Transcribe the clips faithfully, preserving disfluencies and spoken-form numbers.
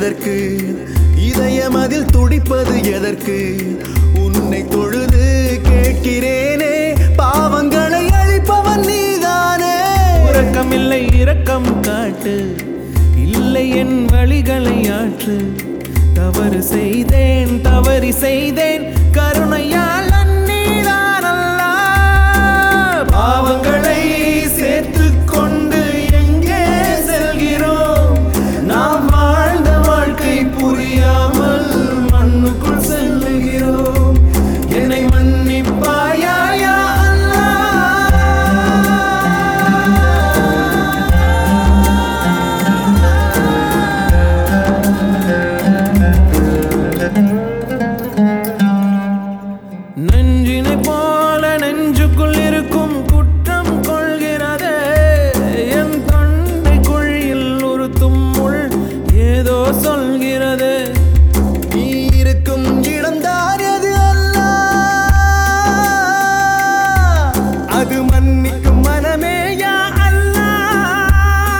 எதற்கு இதயம் அதில் துடிப்பது எதற்கு உன்னை தொழுது கேட்கிறேனே பாவங்களை அழிப்பவன் நீதானே இரக்கமில்லை இரக்கம் காட்டு இல்லை என் வழிகளை ஆற்று தவறு செய்தேன் தவறி செய்தேன் கருணையால் அந்நீதான் அல்லாஹ் பாவங்களை சேர்த்து கொண்டு எங்கே செல்கிறோம் நாம் வாழ்ந்த வாழ்க்கை புரியாமல் மண்ணுக்குள் செல்லுகிறோம் என்னை மன்னிப்பாயா யா நெஞ்சினை போல நெஞ்சுக்குள் இருக்கும் குற்றம் கொள்கிறதே என் தொண்டை குழியில் ஒரு தும்முள் ஏதோ சொல்கிறது நீ இருக்கும் இடம்தான் எது அல்ல அது மன்னிக்கும் மனமே யா அல்லாஹ்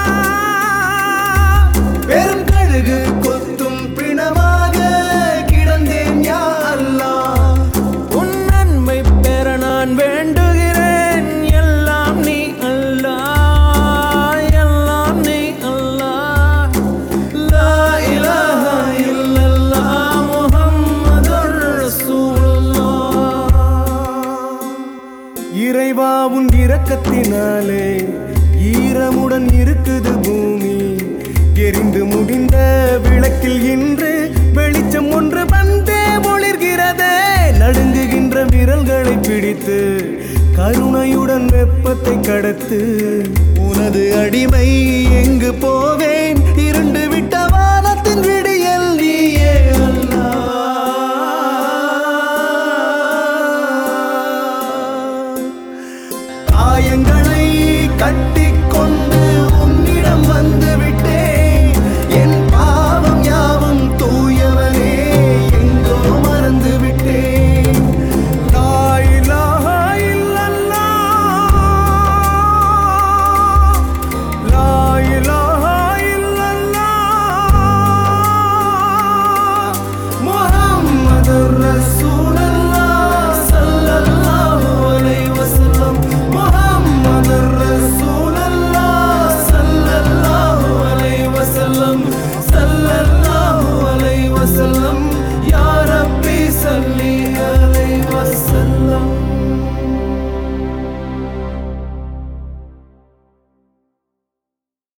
பெரும் கழுகு கொத்தும் பிணமாக கிடந்தேன் யா அல்லாஹ் உன் நன்மை பெற நான் வேண்டுகிறேன் எல்லாம் நீ அல்லாஹ் எல்லாம் நீ அல்லாஹ் லா இலாஹா இல்லல்லாஹ் முஹம்மதுர் ரசூலுல்லாஹ் இறைவா உன் இரக்கத்தினாலே ஈரமுடன் இருக்குது பூமி எரிந்து முடிந்த விளக்கில் இன்று வெளிச்சம் ஒன்று வந்தே ஒளிர்கிறதே நடுங்குகின்ற விரல்களை பிடித்து கருணையுடன் வெப்பத்தை கடத்து உனது அடிமை எங்கு போக